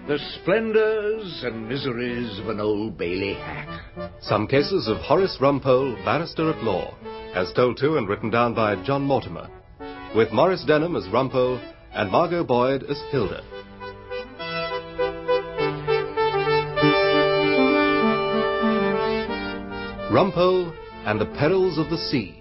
The splendours and miseries of an Old Bailey hack. Some cases of Horace Rumpole, barrister at law, as told to and written down by John Mortimer, with Maurice Denham as Rumpole and Margot Boyd as Hilda. Rumpole and the Perils of the Sea.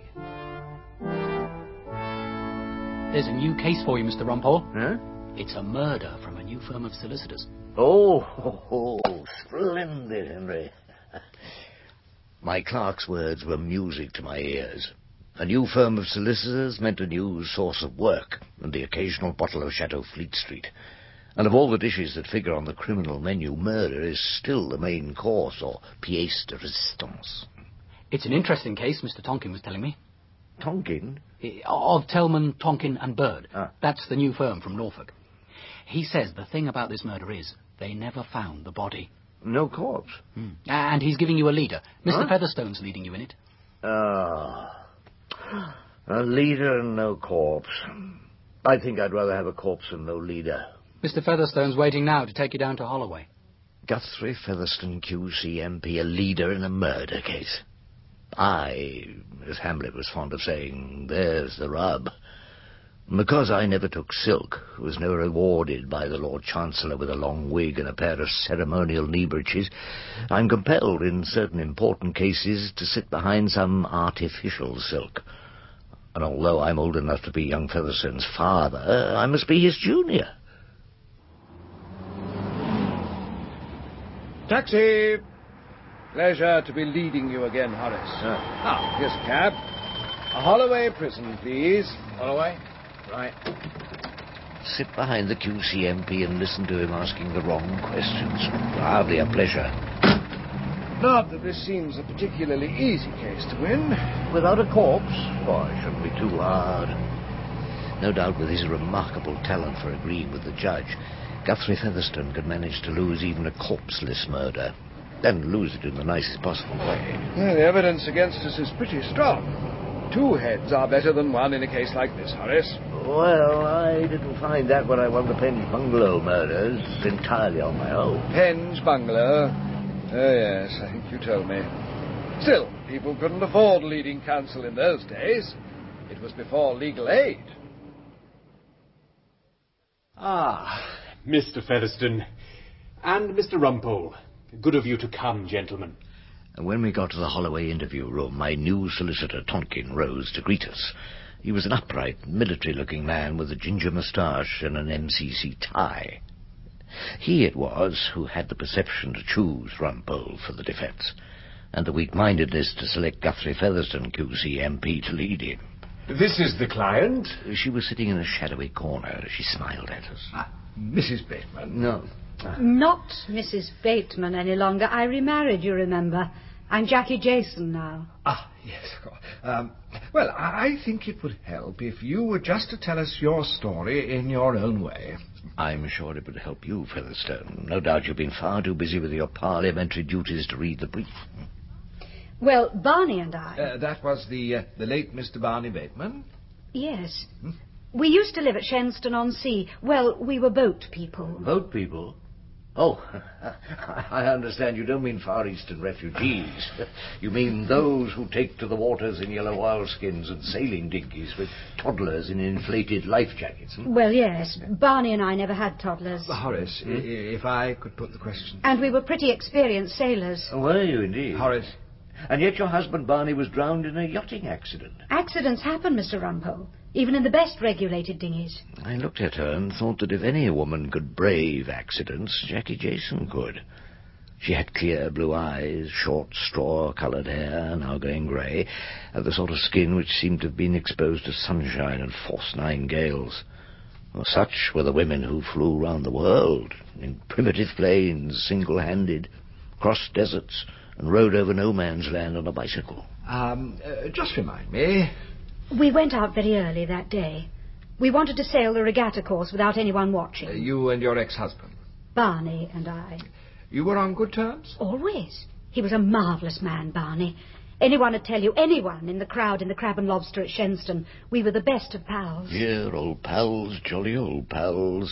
There's a new case for you, Mr. Rumpole. Huh? It's a murder from a new firm of solicitors. Oh, splendid, Henry. My clerk's words were music to my ears. A new firm of solicitors meant a new source of work, and the occasional bottle of Chateau Fleet Street. And of all the dishes that figure on the criminal menu, murder is still the main course, or pièce de résistance. It's an interesting case, Mr. Tonkin was telling me. Tonkin? Of Tellman, Tonkin and Bird. Ah. That's the new firm from Norfolk. He says the thing about this murder is they never found the body. No corpse. And he's giving you a leader. Mr. Huh? Featherstone's leading you in it. Ah, a leader and no corpse. I think I'd rather have a corpse than no leader. Mr. Featherstone's waiting now to take you down to Holloway. Guthrie Featherstone, QC, MP, a leader in a murder case. I, as Hamlet was fond of saying, there's the rub. Because I never took silk, was never rewarded by the Lord Chancellor with a long wig and a pair of ceremonial knee breeches, I'm compelled in certain important cases to sit behind some artificial silk. And although I'm old enough to be young Featherstone's father, I must be his junior. Taxi! Pleasure to be leading you again, Horace. Here's a cab. A Holloway prison, please. Holloway? Right. Sit behind the QCMP and listen to him asking the wrong questions. Hardly a pleasure. Not that this seems a particularly easy case to win. Without a corpse? Oh, it shouldn't be too hard. No doubt with his remarkable talent for agreeing with the judge, Guthrie Featherstone could manage to lose even a corpseless murder. And lose it in the nicest possible way. The evidence against us is pretty strong. 2 heads are better than 1 in a case like this, Horace. Well, I didn't find that when I won the Penge Bungalow murders. Entirely on my own. Penge Bungalow? Oh, yes, I think you told me. Still, people couldn't afford leading counsel in those days. It was before legal aid. Ah, Mr. Featherstone and Mr. Rumpole. Good of you to come, gentlemen. And when we got to the Holloway interview room, my new solicitor, Tonkin, rose to greet us. He was an upright, military-looking man with a ginger moustache and an MCC tie. He it was who had the perception to choose Rumpole for the defence, and the weak-mindedness to select Guthrie Featherstone, QC, MP, to lead him. This is the client? She was sitting in a shadowy corner. She smiled at us. Mrs. Bateman. No. Not Mrs. Bateman any longer. I remarried, you remember. I'm Jackie Jason now. Yes, of course. Well, I think it would help if you were just to tell us your story in your own way. I'm sure it would help you, Featherstone. No doubt you've been far too busy with your parliamentary duties to read the brief. Well, Barney and I... That was the late Mr. Barney Bateman? Yes. We used to live at Shenstone-on-Sea. Well, we were boat people. Boat people? Oh, I understand you don't mean Far Eastern refugees. You mean those who take to the waters in yellow oilskins and sailing dinghies with toddlers in inflated life jackets. Well, yes. Barney and I never had toddlers. Horace, if I could put the question. And we were pretty experienced sailors. Were you indeed? Horace. And yet your husband Barney was drowned in a yachting accident. Accidents happen, Mr. Rumpole, even in the best regulated dinghies. I looked at her and thought that if any woman could brave accidents, Jackie Jason could. She had clear blue eyes, short straw-coloured hair, now going grey, and the sort of skin which seemed to have been exposed to sunshine and force 9 gales. Well, such were the women who flew round the world, in primitive planes, single-handed, crossed deserts, and rode over no man's land on a bicycle. Just remind me. We went out very early that day. We wanted to sail the regatta course without anyone watching. You and your ex-husband? Barney and I. You were on good terms? Always. He was a marvellous man, Barney. Anyone would tell you, anyone in the crowd in the Crab and Lobster at Shenstone, we were the best of pals. Dear old pals, jolly old pals.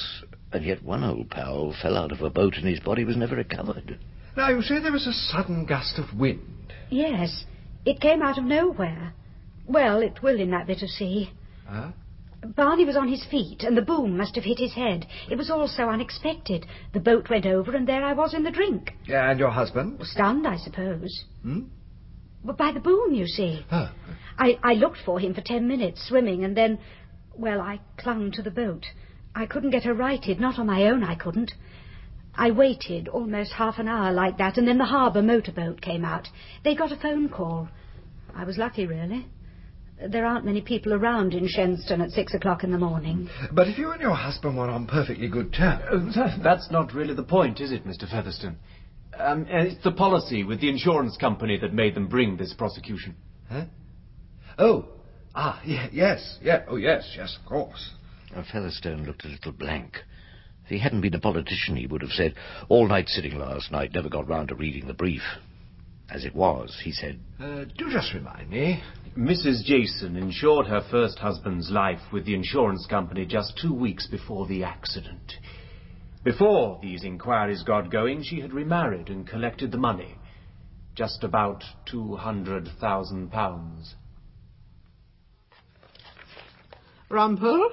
And yet one old pal fell out of a boat and his body was never recovered. Now, you say there was a sudden gust of wind. Yes, it came out of nowhere. Well, it will in that bit of sea. Huh? Barney was on his feet, and the boom must have hit his head. It was all so unexpected. The boat went over, and there I was in the drink. Yeah, and your husband? Stunned, I suppose. Hmm? But by the boom, you see. Oh. I looked for him for 10 minutes, swimming, and then... Well, I clung to the boat. I couldn't get her righted, not on my own I couldn't. I waited almost half an hour like that, and then the harbour motorboat came out. They got a phone call. I was lucky, really. There aren't many people around in Shenstone at 6 o'clock in the morning. But if you and your husband were on perfectly good terms... That's not really the point, is it, Mr. Featherstone? It's the policy with the insurance company that made them bring this prosecution. Huh? Oh. Yes. Yeah. Oh, yes, of course. Featherstone looked a little blank. If he hadn't been a politician, he would have said, all night sitting last night, never got round to reading the brief. As it was, he said... do just remind me. Mrs. Jason insured her first husband's life with the insurance company just 2 weeks before the accident. Before these inquiries got going, she had remarried and collected the money. Just about £200,000. Rumpole?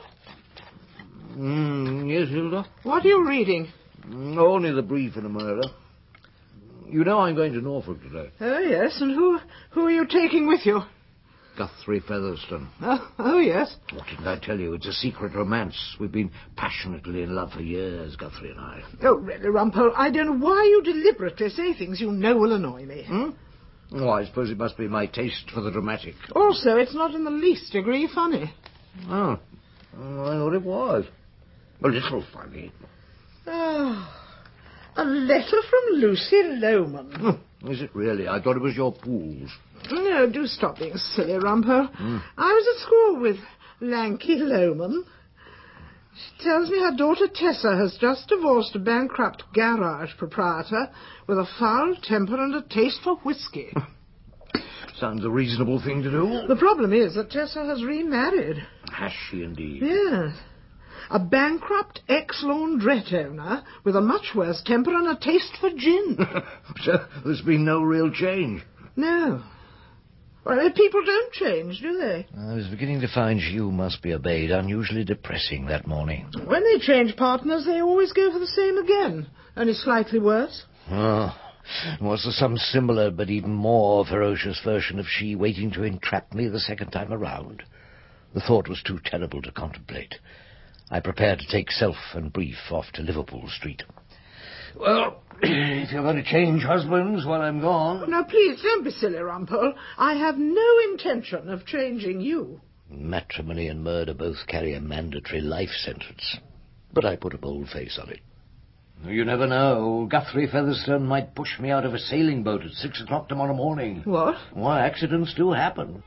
Yes, Hilda? What are you reading? Only the brief in a murder. You know I'm going to Norfolk today. Oh, yes, and who are you taking with you? Guthrie Featherstone. Oh, yes. What didn't I tell you? It's a secret romance. We've been passionately in love for years, Guthrie and I. Oh, really, Rumpole, I don't know why you deliberately say things you know will annoy me. Oh, I suppose it must be my taste for the dramatic. Also, it's not in the least degree funny. Oh, I thought it was. A little funny. Oh, a letter from Lucy Lohman. Is it really? I thought it was your pools. No, do stop being silly, Rumpole. I was at school with Lanky Lohman. She tells me her daughter Tessa has just divorced a bankrupt garage proprietor with a foul temper and a taste for whiskey. Sounds a reasonable thing to do. The problem is that Tessa has remarried. Has she indeed? Yes. A bankrupt ex-laundrette owner with a much worse temper and a taste for gin. So there's been no real change? No. Well, people don't change, do they? I was beginning to find you must be obeyed unusually depressing that morning. When they change partners, they always go for the same again, only slightly worse. Oh, was there some similar but even more ferocious version of she waiting to entrap me the second time around? The thought was too terrible to contemplate. I prepared to take Self and Brief off to Liverpool Street. Well, if you're going to change husbands while I'm gone... Now, please, don't be silly, Rumpole. I have no intention of changing you. Matrimony and murder both carry a mandatory life sentence. But I put a bold face on it. You never know. Guthrie Featherstone might push me out of a sailing boat at 6 o'clock tomorrow morning. What? Why, accidents do happen.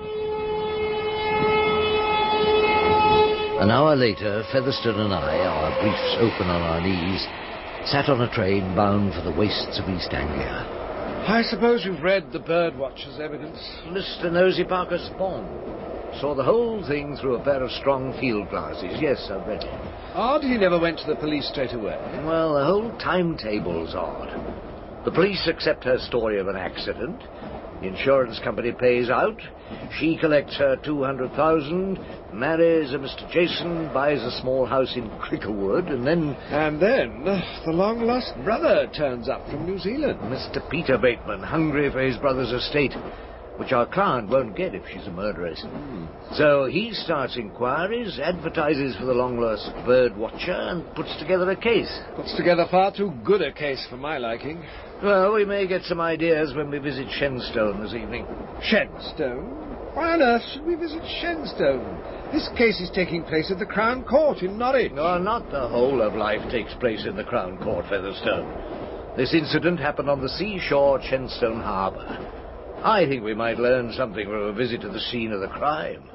An hour later, Featherstone and I, our briefs open on our knees, sat on a train bound for the wastes of East Anglia. I suppose you've read the birdwatcher's evidence. Mr. Nosy Parker Spawn saw the whole thing through a pair of strong field glasses. Yes, I've read it. Odd he never went to the police straight away. Well, the whole timetable's odd. The police accept her story of an accident. The insurance company pays out. She collects her 200,000, marries a Mr. Jason, buys a small house in Cricklewood, and then... And then the long-lost brother turns up from New Zealand. Mr. Peter Bateman, hungry for his brother's estate, which our client won't get if she's a murderess. So he starts inquiries, advertises for the long-lost bird watcher, and puts together a case. Puts together far too good a case for my liking. Well, we may get some ideas when we visit Shenstone this evening. Shenstone? Why on earth should we visit Shenstone? This case is taking place at the Crown Court in Norwich. No, not the whole of life takes place in the Crown Court, Featherstone. This incident happened on the seashore at Shenstone Harbour. I think we might learn something from a visit to the scene of the crime.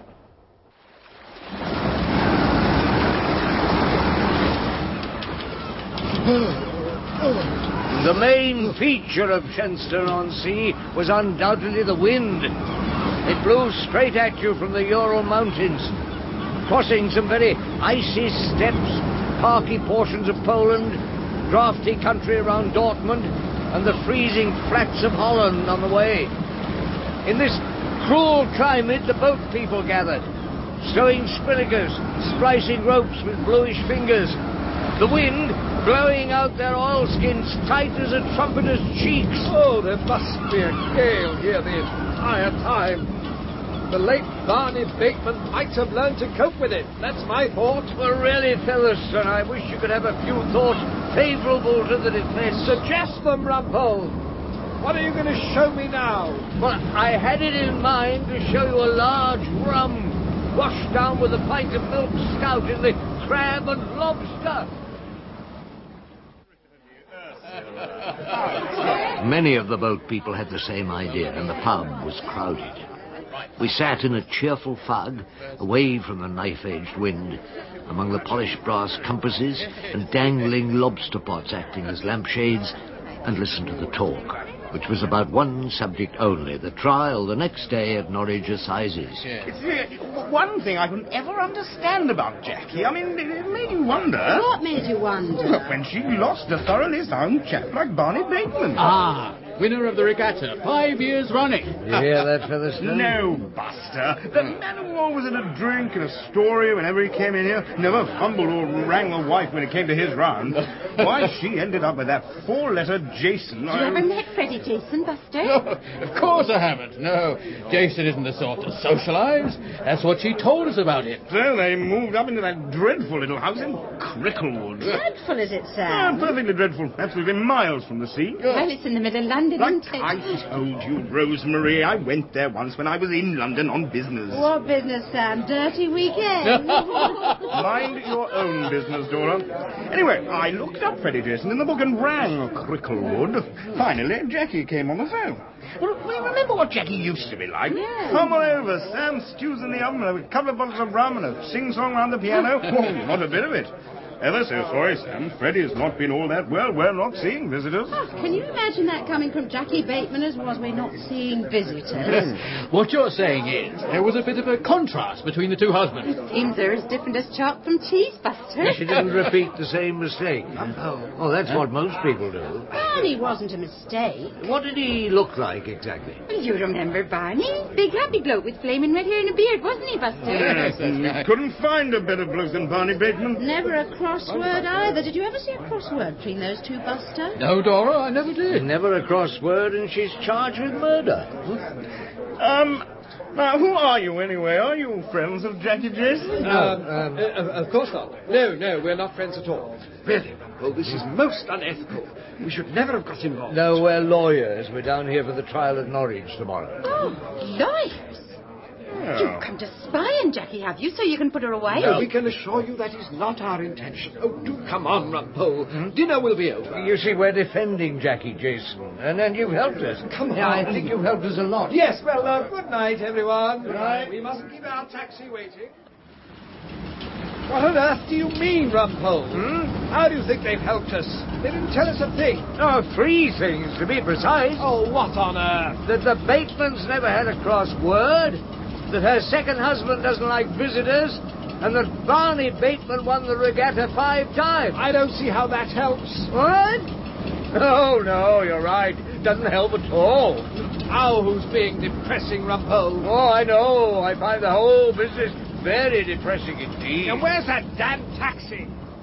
The main feature of Shenstone-on-Sea was undoubtedly the wind. It blew straight at you from the Ural Mountains, crossing some very icy steppes, parky portions of Poland, draughty country around Dortmund, and the freezing flats of Holland on the way. In this cruel climate, the boat people gathered, stowing spinakers, splicing ropes with bluish fingers, the wind blowing out their oilskins tight as a trumpeter's cheeks. Oh, there must be a gale here the entire time. The late Barney Bateman might have learned to cope with it. That's my thought. Well, really, Featherstone, I wish you could have a few thoughts favourable to the defence. Suggest them, Rumpole. What are you going to show me now? Well, I had it in mind to show you a large rum washed down with a pint of milk stout in the crab and lobster. Many of the boat people had the same idea, and the pub was crowded. We sat in a cheerful fog, away from the knife-edged wind, among the polished brass compasses and dangling lobster pots acting as lampshades, and listened to the talk, which was about one subject only, the trial the next day at Norwich Assizes. It's one thing I couldn't ever understand about Jackie. I mean, it made you wonder. What made you wonder? When she lost a thoroughly sound chap like Barney Bateman. Ah, winner of the regatta, 5 years running. You hear that, Featherstone? No, Buster. The man who always had a drink and a story whenever he came in here, never fumbled or rang the wife when it came to his round. Why, she ended up with that four-letter Jason. You ever met Freddie Jason, Buster? No, of course I haven't. No, Jason isn't the sort to socialise. That's what she told us about him. So they moved up into that dreadful little house in Cricklewood. Dreadful as it sounds. Perfectly dreadful. Absolutely miles from the sea. Well, it's in the middle of London, Like isn't it? I told you, Rosemary, I went there once when I was in London on business. What business, Sam? Dirty weekend? Mind your own business, Dora. Anyway, I looked up Freddie Jason in the book and rang Cricklewood. Finally, Jackie came on the phone. Well, remember what Jackie used to be like? Yeah. Come on over, Sam, stews in the oven, a couple of bottles of rum and a sing-song round the piano. Oh, not a bit of it. Ever so sorry, Sam. Freddie has not been all that well. We're not seeing visitors. Oh, can you imagine that coming from Jackie Bateman as was we're not seeing visitors? What you're saying is there was a bit of a contrast between the two husbands. Seems they're as different as chalk from cheese, Buster. She didn't repeat the same mistake. Oh, that's what most people do. Barney wasn't a mistake. What did he look like exactly? Well, you remember Barney? Big happy bloke with flaming red hair and a beard, wasn't he, Buster? Yes, that's right. Couldn't find a better bloke than Barney Bateman. Never a crossword either. Did you ever see a crossword between those two, Buster? No, Dora, I never did. Never a crossword, and she's charged with murder. Now, who are you anyway? Are you friends of Jackie Jason? Of course not. No, we're not friends at all. Really, Rumpole, this is most unethical. We should never have got involved. No, we're lawyers. We're down here for the trial at Norwich tomorrow. Oh, lawyers? You've come to spy on Jackie, have you, so you can put her away? No, we can assure you that is not our intention. Oh, do come on, Rumpole. Dinner will be over. You see, we're defending Jackie Jason, and you've helped us. Come on. Yeah, I think you've helped us a lot. Yes, well, good night, everyone. Good night. We mustn't keep our taxi waiting. What on earth do you mean, Rumpole? How do you think they've helped us? They didn't tell us a thing. Oh, 3 things, to be precise. Oh, what on earth? That the Batemans never had a cross word, that her second husband doesn't like visitors, and that Barney Bateman won the regatta 5 times. I don't see how that helps. What? Oh, no, you're right. Doesn't help at all. Now who's being depressing, Rumpole? Oh, I know. I find the whole business very depressing indeed. And where's that damn taxi?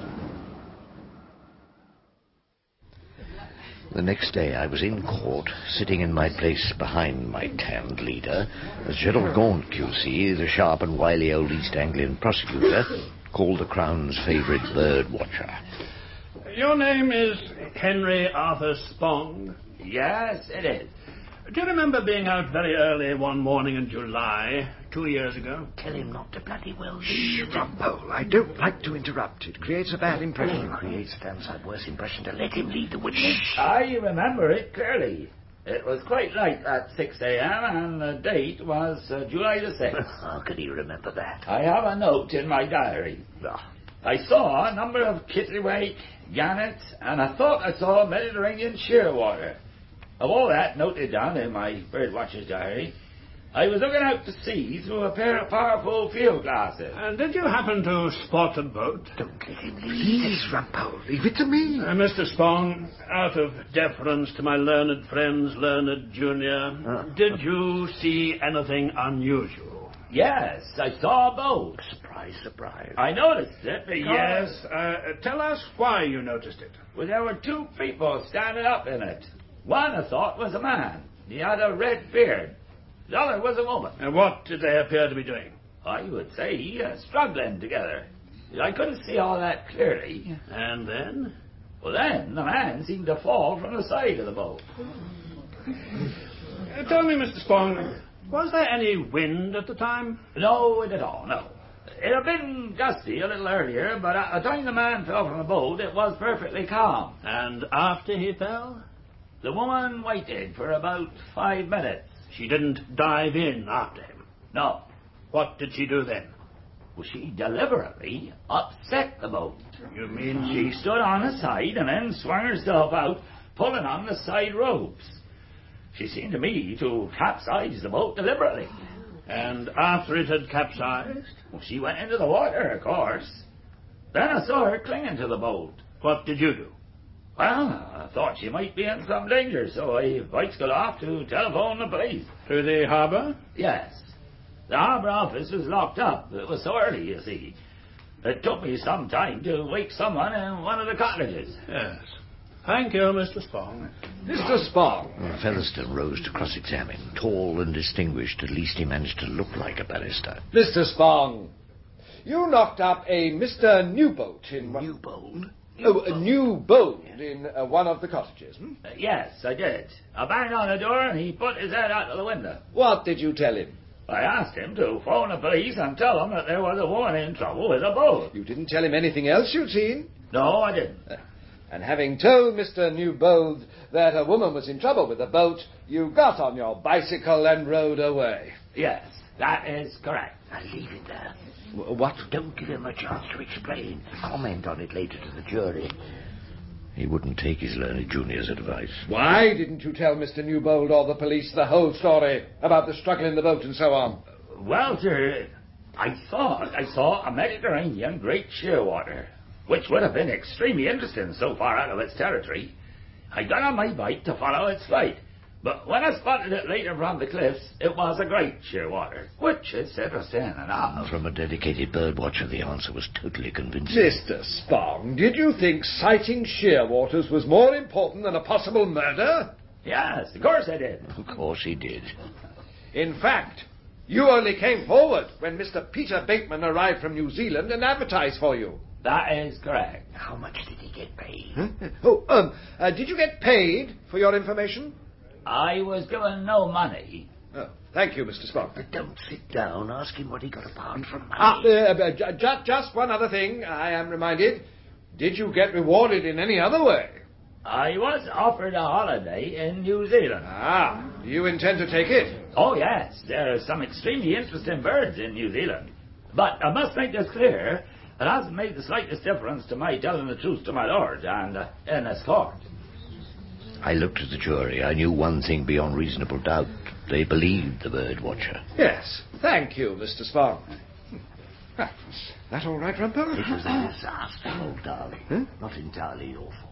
The next day I was in court, sitting in my place behind my tanned leader, as Gerald Gaunt, QC, the sharp and wily old East Anglian prosecutor, called the Crown's favourite bird watcher. Your name is Henry Arthur Spong? Yes, it is. Do you remember being out very early one morning in July, 2 years ago? Tell him not to bloody well Shh, Rumpole, I don't like to interrupt. It creates a bad impression. It creates a damn sight worse impression to let him lead the witness. I remember it clearly. It was quite late at 6 a.m. and the date was July the 6th. How could he remember that? I have a note in my diary. I saw a number of kittiwake, gannet, and I thought I saw Mediterranean shearwater. Of all that noted down in my birdwatcher's diary, I was looking out to sea through a pair of powerful field glasses. And did you happen to spot a boat? Don't let him leave. Please, Rumpole, leave it to me. Mr. Spong, out of deference to my learned friends, Learned Junior, did you see anything unusual? Yes, I saw a boat. Surprise, surprise. I noticed it because... Yes, tell us why you noticed it. Well, there were two people standing up in it. One I thought was a man. He had a red beard. The other was a woman. And what did they appear to be doing? I would say struggling together. I couldn't see all that clearly. And then? Well, then the man seemed to fall from the side of the boat. Tell me, Mr. Spong, was there any wind at the time? No, at all, no. It had been gusty a little earlier, but at the time the man fell from the boat, it was perfectly calm. And after he fell? The woman waited for about 5 minutes. She didn't dive in after him? No. What did she do then? Well, she deliberately upset the boat. You mean she stood on the side and then swung herself out, pulling on the side ropes. She seemed to me to capsize the boat deliberately. And after it had capsized? Well, she went into the water, of course. Then I saw her clinging to the boat. What did you do? Well, I thought she might be in some danger, so I bicycled off to telephone the police. To the harbour? Yes. The harbour office was locked up. It was so early, you see. It took me some time to wake someone in one of the cottages. Yes. Thank you, Mr. Spong. Mr. Spong. Featherstone rose to cross-examine. Tall and distinguished, at least he managed to look like a barrister. Mr. Spong, you knocked up a Mr. Newbold in... Newbold? Oh, a new boat in one of the cottages. Yes, I did. I banged on the door and he put his head out of the window. What did you tell him? I asked him to phone the police and tell them that there was a woman in trouble with a boat. You didn't tell him anything else you'd seen? No, I didn't. And having told Mr. Newbold that a woman was in trouble with a boat, you got on your bicycle and rode away. Yes, that is correct. Now leave it there. What? Don't give him a chance to explain. Comment on it later to the jury. He wouldn't take his Learned Junior's advice. Why didn't you tell Mr. Newbold or the police the whole story about the struggle in the boat and so on? Well, sir, I thought I saw a Mediterranean great shearwater, which would have been extremely interesting so far out of its territory. I got on my bike to follow its flight. But when I spotted it later from the cliffs, it was a great shearwater, which is interesting enough. From a dedicated birdwatcher, the answer was totally convincing. Mr. Spong, did you think sighting shearwaters was more important than a possible murder? Yes, of course I did. Of course he did. In fact, you only came forward when Mr. Peter Bateman arrived from New Zealand and advertised for you. That is correct. How much did he get paid? Huh? Did you get paid for your information? I was given no money. Oh, thank you, Mr. Spong. Don't sit down. Ask him what he got apart from money. Just one other thing, I am reminded. Did you get rewarded in any other way? I was offered a holiday in New Zealand. Ah, do you intend to take it? Oh, yes. There are some extremely interesting birds in New Zealand. But I must make this clear. It hasn't made the slightest difference to my telling the truth to my lord and in this court. I looked at the jury. I knew one thing beyond reasonable doubt. They believed the birdwatcher. Yes. Thank you, Mr. Spong. Is that all right, Rumpole? It was a disaster, old darling. Not entirely your fault.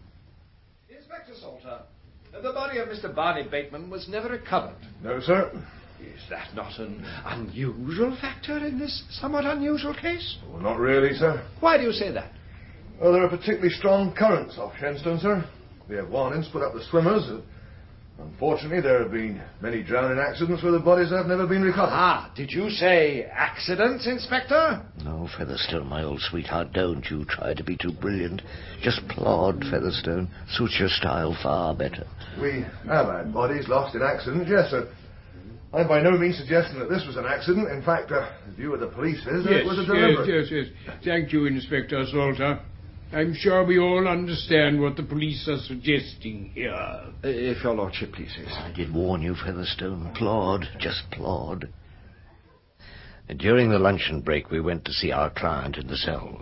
Inspector Salter, the body of Mr. Barney Bateman was never recovered. No, sir. Is that not an unusual factor in this somewhat unusual case? Well, not really, sir. Why do you say that? Well, there are particularly strong currents off Shenstone, sir. We have warnings put up the swimmers. Unfortunately, there have been many drowning accidents where the bodies have never been recovered. Ah, did you say accidents, Inspector? No, Featherstone, my old sweetheart, don't you try to be too brilliant. Just plod, Featherstone. Suits your style far better. We have had bodies lost in accidents, yes, sir. I'm by no means suggesting that this was an accident. In fact, the view of the police is that it was a deliberate... Yes. Thank you, Inspector Salter. I'm sure we all understand what the police are suggesting here. If your lordship pleases. I did warn you, Featherstone. Plod, just plod. During the luncheon break, we went to see our client in the cells.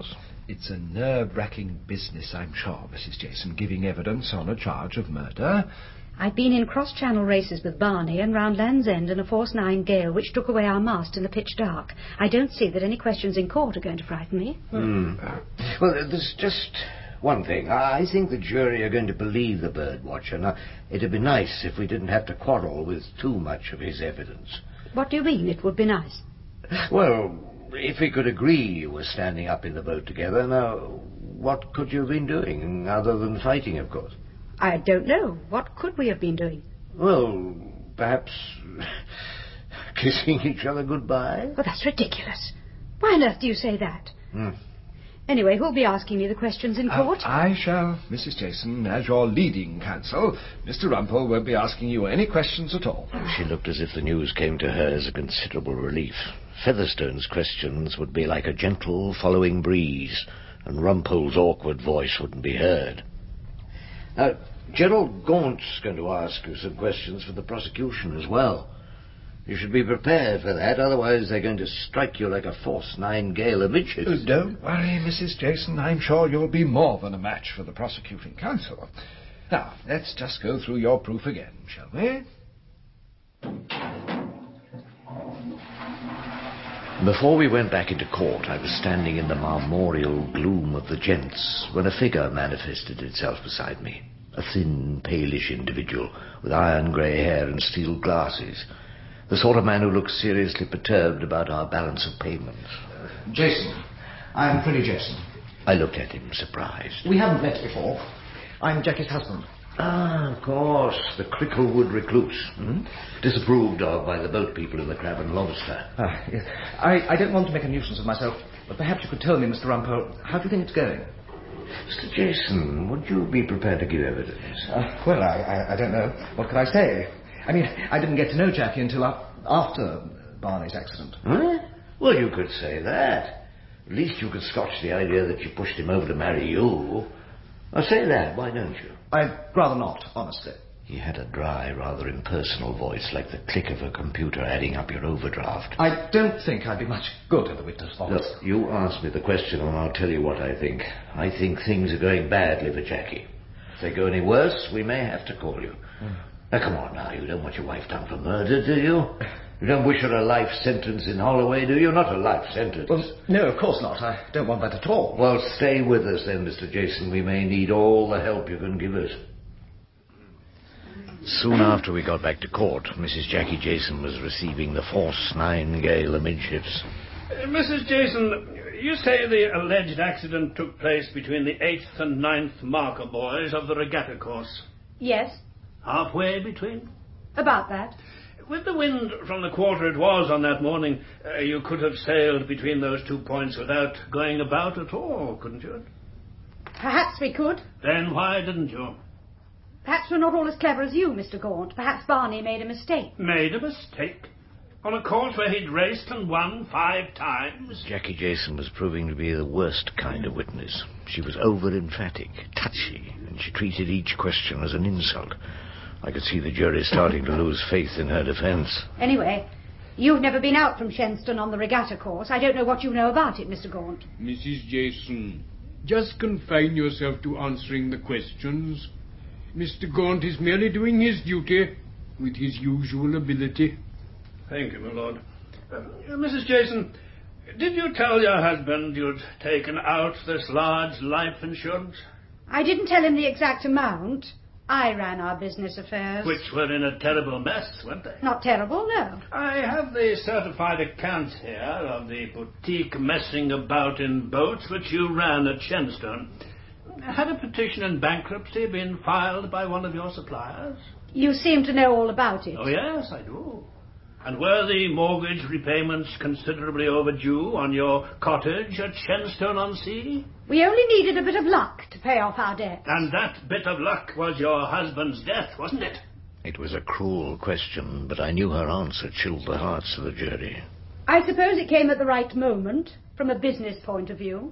It's a nerve-wracking business, I'm sure, Mrs. Jason, giving evidence on a charge of murder. I've been in cross-channel races with Barney and round Land's End in a force 9 gale which took away our mast in the pitch dark. I don't see that any questions in court are going to frighten me. Well, there's just one thing. I think the jury are going to believe the bird watcher. Now, it'd be nice if we didn't have to quarrel with too much of his evidence. What do you mean, it would be nice? Well, if we could agree you were standing up in the boat together, now, what could you have been doing, other than fighting, of course? I don't know. What could we have been doing? Well, perhaps kissing each other goodbye? Well, that's ridiculous. Why on earth do you say that? Anyway, who'll be asking me the questions in court? I shall, Mrs. Jason, as your leading counsel. Mr. Rumpole won't be asking you any questions at all. She looked as if the news came to her as a considerable relief. Featherstone's questions would be like a gentle following breeze, and Rumpole's awkward voice wouldn't be heard. Now, Gerald Gaunt's going to ask you some questions for the prosecution as well. You should be prepared for that, otherwise they're going to strike you like a force 9 gale amidships. Don't worry, Mrs. Jason. I'm sure you'll be more than a match for the prosecuting counsel. Now, let's just go through your proof again, shall we? Before we went back into court, I was standing in the marmoreal gloom of the gents when a figure manifested itself beside me. A thin, palish individual with iron-grey hair and steel glasses. The sort of man who looks seriously perturbed about our balance of payments. Jason. I'm Freddie Jason. I looked at him, surprised. We haven't met before. I'm Jackie's husband. Ah, of course, the Cricklewood recluse. Disapproved of by the boat people in the Crab and Lobster. Yes. I don't want to make a nuisance of myself, but perhaps you could tell me, Mr. Rumpole, how do you think it's going? Mr. Jason, would you be prepared to give evidence? Well, I don't know. What could I say? I mean, I didn't get to know Jackie until after Barney's accident. Huh? Well, you could say that. At least you could scotch the idea that you pushed him over to marry you. Now, say that, why don't you? I'd rather not, honestly. He had a dry, rather impersonal voice, like the click of a computer adding up your overdraft. I don't think I'd be much good in the witness box. Look, you ask me the question and I'll tell you what I think. I think things are going badly for Jackie. If they go any worse, we may have to call you. Now, come on now, you don't want your wife done for murder, do you? You don't wish her a life sentence in Holloway, do you? Not a life sentence. Well, no, of course not. I don't want that at all. Well, stay with us then, Mr. Jason. We may need all the help you can give us. Soon after we got back to court, Mrs. Jackie Jason was receiving the force 9 gale amidships. Mrs. Jason, you say the alleged accident took place between the 8th and 9th marker buoys of the regatta course. Yes. Halfway between? About that. With the wind from the quarter it was on that morning, you could have sailed between those 2 points without going about at all, couldn't you? Perhaps we could. Then why didn't you? Perhaps we're not all as clever as you, Mr. Gaunt. Perhaps Barney made a mistake. Made a mistake? On a course where he'd raced and won 5 times? Jackie Jason was proving to be the worst kind of witness. She was over-emphatic, touchy, and she treated each question as an insult. I could see the jury starting to lose faith in her defence. Anyway, you've never been out from Shenstone on the regatta course. I don't know what you know about it, Mr. Gaunt. Mrs. Jason, just confine yourself to answering the questions. Mr. Gaunt is merely doing his duty with his usual ability. Thank you, my lord. Mrs. Jason, did you tell your husband you'd taken out this large life insurance? I didn't tell him the exact amount. I ran our business affairs. Which were in a terrible mess, weren't they? Not terrible, no. I have the certified account here of the boutique messing about in boats which you ran at Shenstone. Had a petition in bankruptcy been filed by one of your suppliers? You seem to know all about it. Oh, yes, I do. And were the mortgage repayments considerably overdue on your cottage at Shenstone-on-Sea? We only needed a bit of luck to pay off our debt. And that bit of luck was your husband's death, wasn't it? It was a cruel question, but I knew her answer chilled the hearts of the jury. I suppose it came at the right moment, from a business point of view.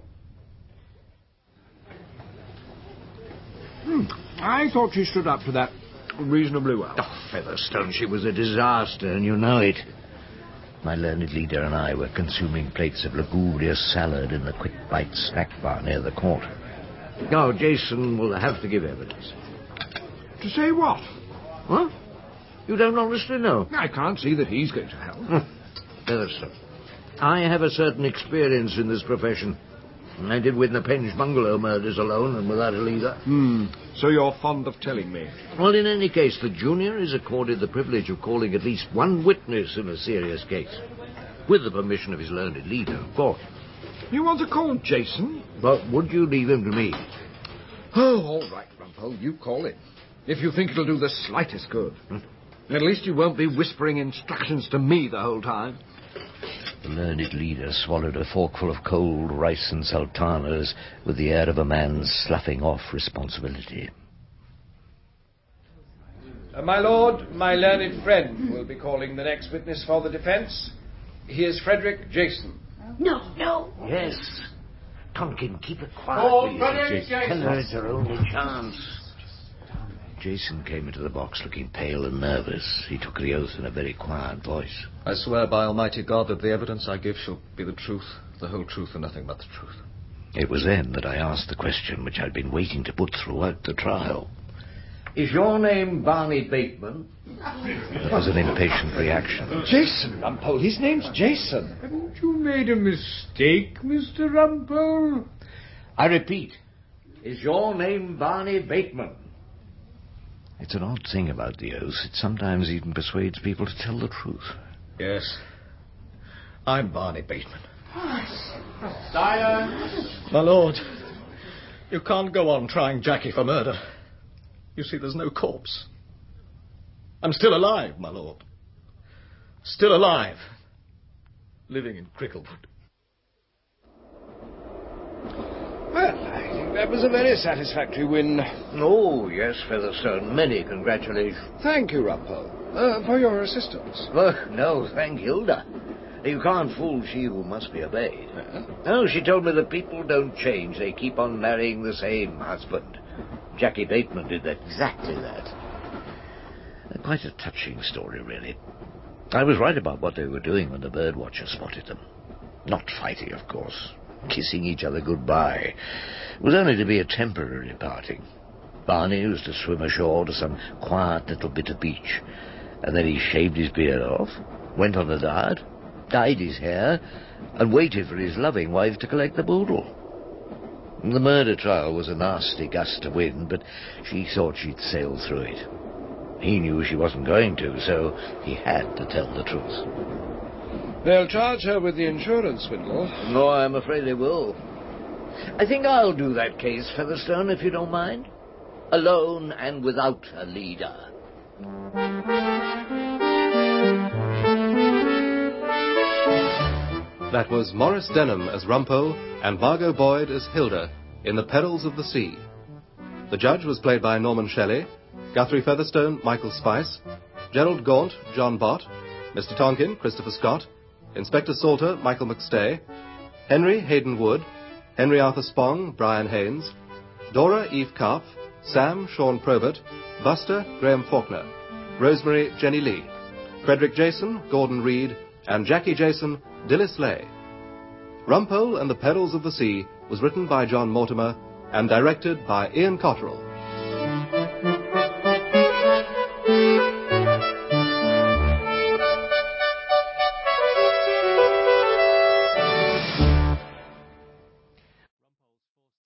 I thought she stood up to that reasonably well. Oh, Featherstone, she was a disaster, and you know it. My learned leader and I were consuming plates of lugubrious salad in the Quick Bite snack bar near the court. Now, Jason will have to give evidence. To say what? What? You don't honestly know? I can't see that he's going to help. Featherstone, I have a certain experience in this profession. I did win the Penge bungalow murders alone and without a leader. So you're fond of telling me? Well, in any case, the junior is accorded the privilege of calling at least one witness in a serious case. With the permission of his learned leader, of course. You want to call Jason? But would you leave him to me? Oh, all right, Rumpole, you call him. If you think it'll do the slightest good. At least you won't be whispering instructions to me the whole time. The learned leader swallowed a forkful of cold rice and sultanas with the air of a man sloughing off responsibility. My lord, my learned friend will be calling the next witness for the defence. He is Frederick Jason. No. Yes. Tonkin, keep it quiet. Oh, Frederick Tell Jason. her it's her only chance. Jason came into the box looking pale and nervous. He took the oath in a very quiet voice. I swear by Almighty God that the evidence I give shall be the truth, the whole truth, and nothing but the truth. It was then that I asked the question which I'd been waiting to put throughout the trial. Is your name Barney Bateman? There was an impatient reaction. Jason, Rumpole, his name's Jason. Haven't you made a mistake, Mr. Rumpole? I repeat, is your name Barney Bateman? It's an odd thing about the oath. It sometimes even persuades people to tell the truth. Yes. I'm Barney Bateman. Silence! My lord, you can't go on trying Jackie for murder. You see, there's no corpse. I'm still alive, my lord. Still alive. Living in Cricklewood. Well, I think that was a very satisfactory win. Oh, yes, Featherstone. Many congratulations. Thank you, Rumpole, for your assistance. Well, no, thank Hilda. You can't fool she who must be obeyed. No, she told me that people don't change. They keep on marrying the same husband. Jackie Bateman did exactly that. Quite a touching story, really. I was right about what they were doing when the birdwatcher spotted them. Not fighting, of course. Kissing each other goodbye. It was only to be a temporary parting. Barney was to swim ashore to some quiet little bit of beach, and then he shaved his beard off, went on a diet, dyed his hair, and waited for his loving wife to collect the boodle. The murder trial was a nasty gust of wind, but she thought she'd sail through it. He knew she wasn't going to, so he had to tell the truth. They'll charge her with the insurance swindle. No, I'm afraid they will. I think I'll do that case, Featherstone, if you don't mind. Alone and without a leader. That was Maurice Denham as Rumpole and Margot Boyd as Hilda in The Perils of the Sea. The judge was played by Norman Shelley, Guthrie Featherstone, Michael Spice, Gerald Gaunt, John Bott, Mr. Tonkin, Christopher Scott, Inspector Salter, Michael McStay, Henry, Hayden Wood, Henry Arthur Spong, Brian Haynes, Dora, Eve Karpf, Sam, Sean Probert, Buster, Graham Faulkner, Rosemary, Jenny Lee, Frederick Jason, Gordon Reed, and Jackie Jason, Dilys Lay. Rumpole and the Perils of the Sea was written by John Mortimer and directed by Ian Cotterill.